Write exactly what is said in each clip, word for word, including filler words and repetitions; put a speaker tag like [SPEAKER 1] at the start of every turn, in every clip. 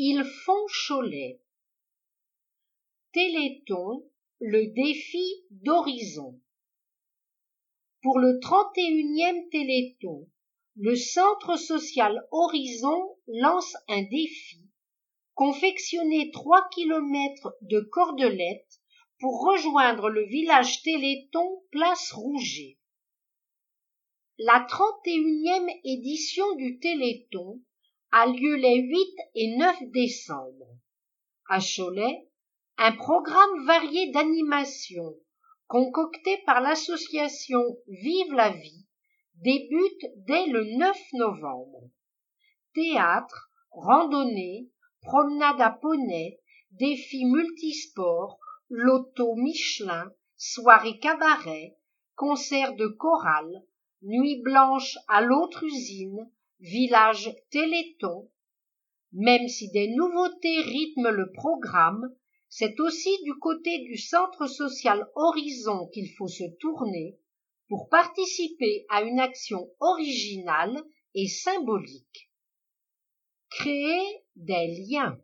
[SPEAKER 1] Ils font Cholet. Téléthon, le défi d'Horizon. Pour le trente et unième Téléthon, le Centre social Horizon lance un défi: confectionner trois kilomètres de cordelettes pour rejoindre le village Téléthon Place Rouget. La trente et unième édition du Téléthon a lieu les huit et neuf décembre. À Cholet, un programme varié d'animations concocté par l'association Vive la Vie débute dès le neuf novembre. Théâtre, randonnée, promenade à poney, défis multisports, loto Michelin, soirée cabaret, concert de chorale, nuit blanche à l'autre usine, village Téléthon. Même si des nouveautés rythment le programme, c'est aussi du côté du Centre social Horizon qu'il faut se tourner pour participer à une action originale et symbolique. Créer des liens.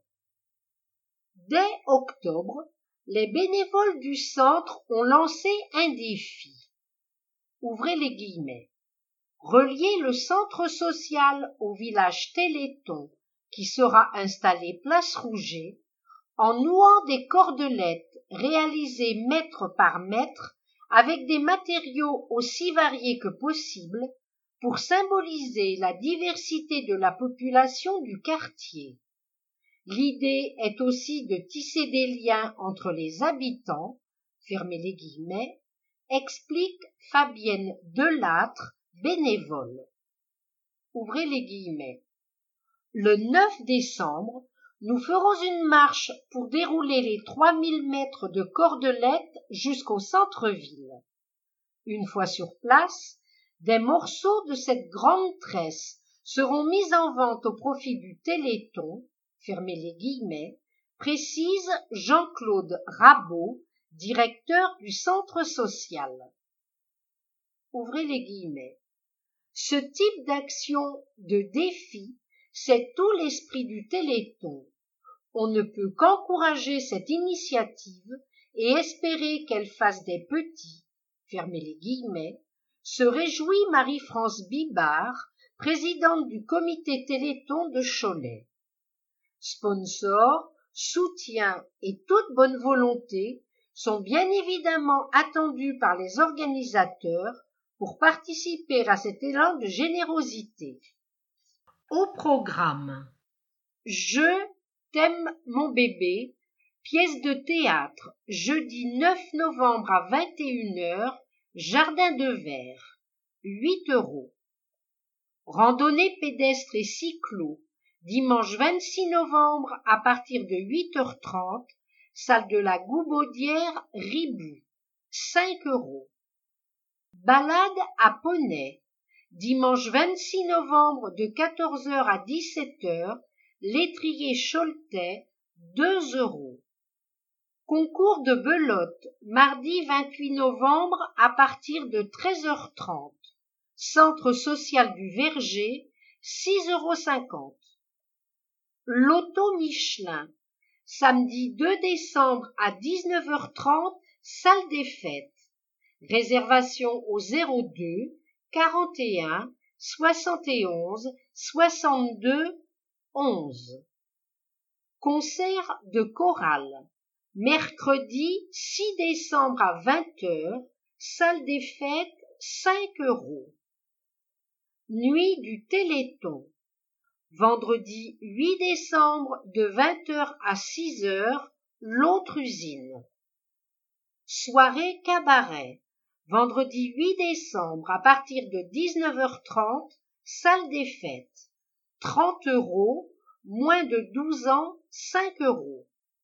[SPEAKER 1] Dès octobre, les bénévoles du centre ont lancé un défi. Ouvrez les guillemets. Relier le centre social au village Téléthon qui sera installé place Rouget en nouant des cordelettes réalisées mètre par mètre avec des matériaux aussi variés que possible pour symboliser la diversité de la population du quartier. L'idée est aussi de tisser des liens entre les habitants, fermez les guillemets, explique Fabienne Delattre, bénévole. Ouvrez les guillemets. Le neuf décembre, nous ferons une marche pour dérouler les trois mille mètres de cordelettes jusqu'au centre-ville. Une fois sur place, des morceaux de cette grande tresse seront mis en vente au profit du Téléthon, fermez les guillemets, précise Jean-Claude Rabot, directeur du centre social. Ouvrez les guillemets. Ce type d'action de défi, c'est tout l'esprit du Téléthon. On ne peut qu'encourager cette initiative et espérer qu'elle fasse des petits, fermez les guillemets, se réjouit Marie-France Bibard, présidente du comité Téléthon de Cholet. Sponsors, soutien et toute bonne volonté sont bien évidemment attendus par les organisateurs pour participer à cet élan de générosité. Au programme, Je t'aime mon bébé, pièce de théâtre, jeudi neuf novembre à vingt et une heures, Jardin de Verre, huit euros. Randonnée pédestre et cyclo, dimanche vingt-six novembre à partir de huit heures trente, salle de la Goubaudière, Ribou, cinq euros. Balade à poney, dimanche vingt-six novembre de quatorze heures à dix-sept heures, l'étrier Choletais, deux euros. Concours de belote, mardi vingt-huit novembre à partir de treize heures trente. Centre social du Verger, six euros cinquante. Loto Michelin, samedi deux décembre à dix-neuf heures trente, salle des fêtes. Réservation au zéro deux quarante et un soixante et onze soixante-deux onze. Concert de chorale, mercredi six décembre à vingt heures, salle des fêtes, cinq euros. Nuit du Téléthon, vendredi huit décembre de vingt heures à six heures, l'autre usine. Soirée cabaret, vendredi huit décembre à partir de dix-neuf heures trente, salle des fêtes, trente euros, moins de douze ans, cinq euros.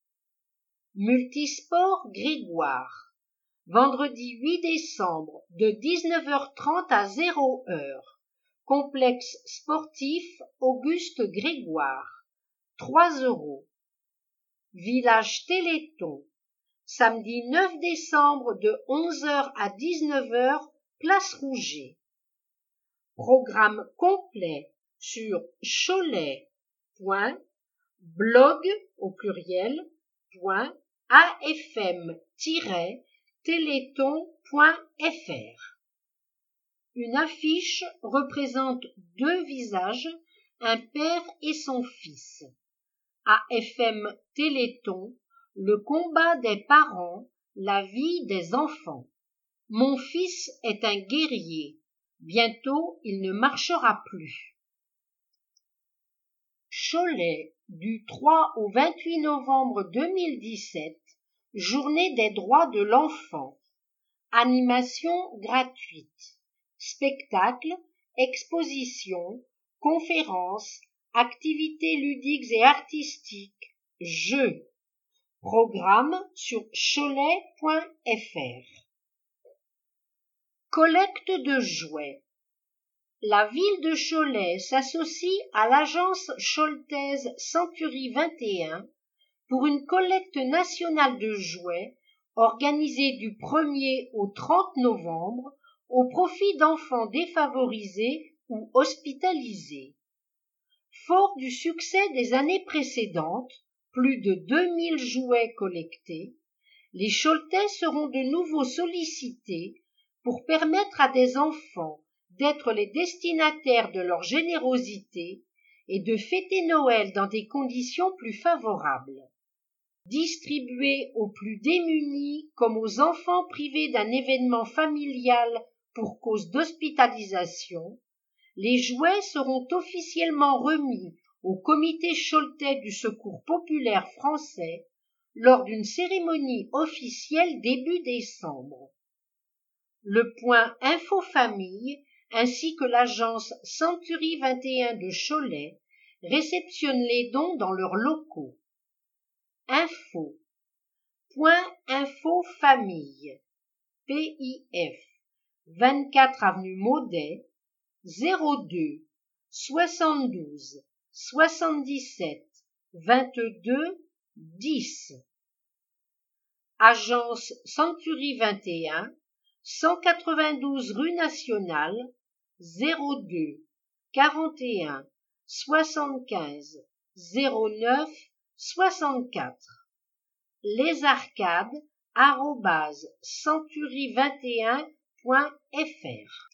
[SPEAKER 1] Multisport Grégoire, vendredi huit décembre de dix-neuf heures trente à zéro heure, complexe sportif Auguste Grégoire, trois euros. Village Téléthon, samedi neuf décembre de onze heures à dix-neuf heures, place Rouget. Programme complet sur cholet point blog au pluriel point afm tiret téléthon point fr. Une affiche représente deux visages, un père et son fils. A F M Téléthon, le combat des parents, la vie des enfants. Mon fils est un guerrier. Bientôt, il ne marchera plus. Cholet, du trois au vingt-huit novembre deux mille dix-sept, Journée des droits de l'enfant. Animation gratuite. Spectacles, expositions, conférences, activités ludiques et artistiques, jeux. Programme sur cholet point F R. Collecte de jouets. La ville de Cholet s'associe à l'agence choltaise Century vingt et un pour une collecte nationale de jouets organisée du premier au trente novembre au profit d'enfants défavorisés ou hospitalisés. Fort du succès des années précédentes, plus de deux mille jouets collectés, les Choletais seront de nouveau sollicités pour permettre à des enfants d'être les destinataires de leur générosité et de fêter Noël dans des conditions plus favorables. Distribués aux plus démunis comme aux enfants privés d'un événement familial pour cause d'hospitalisation, les jouets seront officiellement remis au Comité choletais du Secours populaire français lors d'une cérémonie officielle début décembre. Le point Info Famille ainsi que l'agence Century vingt et un de Cholet réceptionnent les dons dans leurs locaux. Info. Point Info Famille. P I F. vingt-quatre avenue Maudet, zéro deux soixante-douze soixante-dix-sept vingt-deux dix. Agence Century vingt et un, cent quatre-vingt-douze rue Nationale, zéro deux quarante et un soixante-quinze zéro neuf soixante-quatre. Les arcades arobase century vingt et un point F R.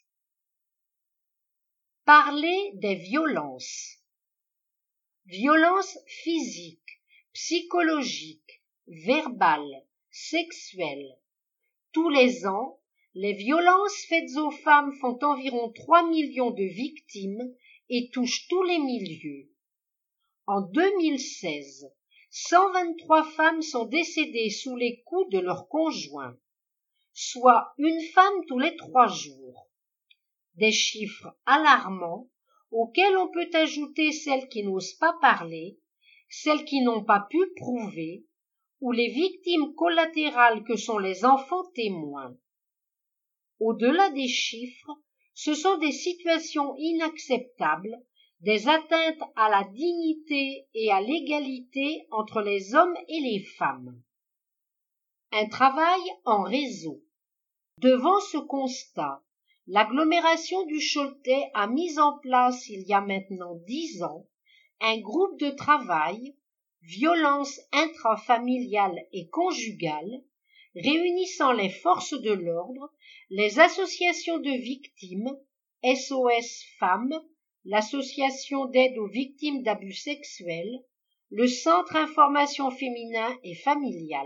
[SPEAKER 1] Parler des violences. Violences physiques, psychologiques, verbales, sexuelles. Tous les ans, les violences faites aux femmes font environ trois millions de victimes et touchent tous les milieux. En deux mille seize, cent vingt-trois femmes sont décédées sous les coups de leur conjoint, soit une femme tous les trois jours. Des chiffres alarmants auxquels on peut ajouter celles qui n'osent pas parler, celles qui n'ont pas pu prouver, ou les victimes collatérales que sont les enfants témoins. Au-delà des chiffres, ce sont des situations inacceptables, des atteintes à la dignité et à l'égalité entre les hommes et les femmes. Un travail en réseau. Devant ce constat, l'agglomération du Choletais a mis en place il y a maintenant dix ans un groupe de travail, violence intrafamiliale et conjugale, réunissant les forces de l'ordre, les associations de victimes, S O S Femmes, l'association d'aide aux victimes d'abus sexuels, le Centre information féminin et familial,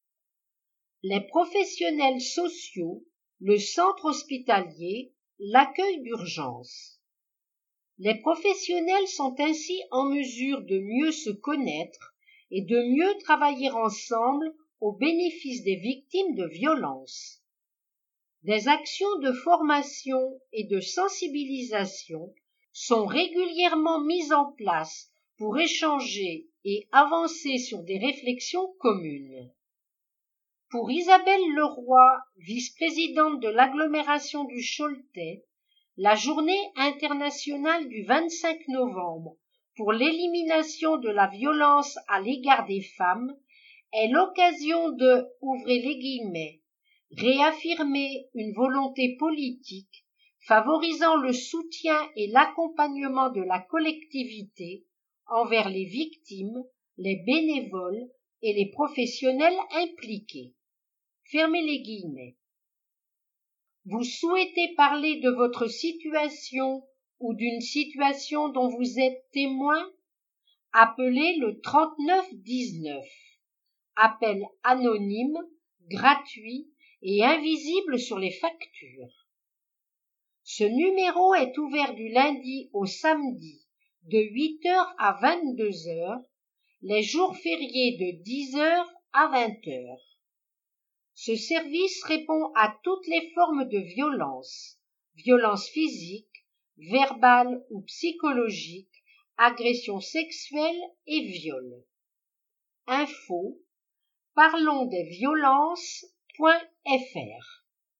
[SPEAKER 1] les professionnels sociaux, le centre hospitalier, l'accueil d'urgence. Les professionnels sont ainsi en mesure de mieux se connaître et de mieux travailler ensemble au bénéfice des victimes de violences. Des actions de formation et de sensibilisation sont régulièrement mises en place pour échanger et avancer sur des réflexions communes. Pour Isabelle Leroy, vice-présidente de l'agglomération du Choletais, la journée internationale du vingt-cinq novembre pour l'élimination de la violence à l'égard des femmes est l'occasion de, ouvrez les guillemets, réaffirmer une volonté politique favorisant le soutien et l'accompagnement de la collectivité envers les victimes les bénévoles et les professionnels impliqués. Fermez les guillemets. Vous souhaitez parler de votre situation ou d'une situation dont vous êtes témoin? Appelez le trente-neuf dix-neuf. Appel anonyme, gratuit et invisible sur les factures. Ce numéro est ouvert du lundi au samedi de huit heures à vingt-deux heures, les jours fériés de dix heures à vingt heures. Ce service répond à toutes les formes de violence, violence physique, verbale ou psychologique, agression sexuelle et viol. Info parlons des violences point f r.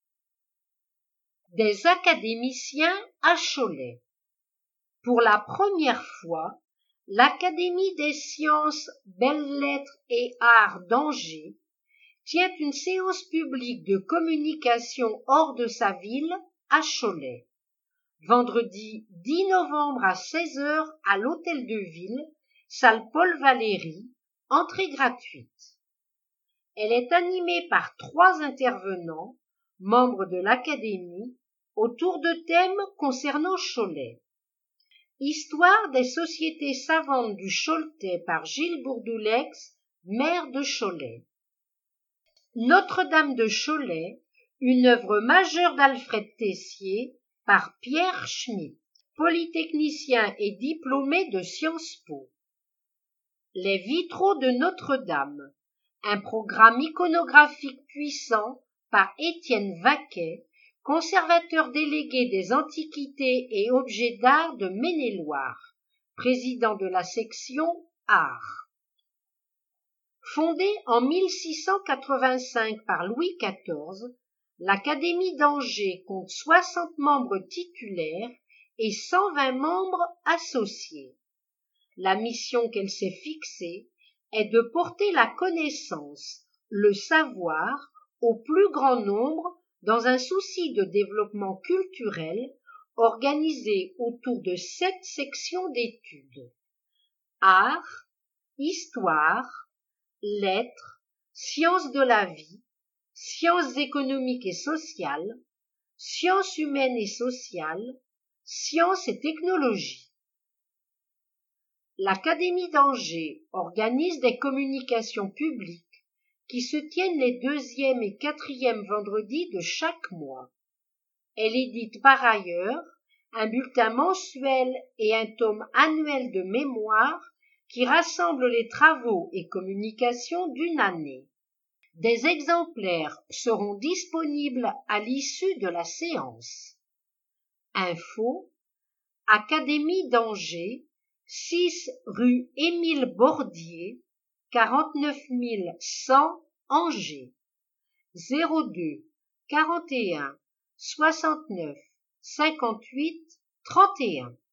[SPEAKER 1] Des académiciens à Cholet. Pour la première fois, l'Académie des sciences, belles-lettres et arts d'Angers tient une séance publique de communication hors de sa ville à Cholet, vendredi dix novembre à seize heures à l'Hôtel de Ville, salle Paul Valéry, entrée gratuite. Elle est animée par trois intervenants, membres de l'Académie, autour de thèmes concernant Cholet. Histoire des sociétés savantes du Choletais par Gilles Bourdoulex, maire de Cholet. Notre-Dame de Cholet, une œuvre majeure d'Alfred Tessier par Pierre Schmitt, polytechnicien et diplômé de Sciences Po. Les vitraux de Notre-Dame, un programme iconographique puissant par Étienne Vaquet, conservateur délégué des antiquités et objets d'art de Maine-et-Loire, président de la section Art. Fondée en mille six cent quatre-vingt-cinq par Louis quatorze, l'Académie d'Angers compte soixante membres titulaires et cent vingt membres associés. La mission qu'elle s'est fixée est de porter la connaissance, le savoir au plus grand nombre dans un souci de développement culturel organisé autour de sept sections d'études. Art, histoire, lettres, sciences de la vie, sciences économiques et sociales, sciences humaines et sociales, sciences et technologies. L'Académie d'Angers organise des communications publiques qui se tiennent les deuxième et quatrième vendredis de chaque mois. Elle édite par ailleurs un bulletin mensuel et un tome annuel de mémoire qui rassemble les travaux et communications d'une année. Des exemplaires seront disponibles à l'issue de la séance. Info Académie d'Angers, six rue Émile Bordier, quarante-neuf mille cent Angers, zéro deux quarante et un soixante-neuf cinquante-huit trente et un.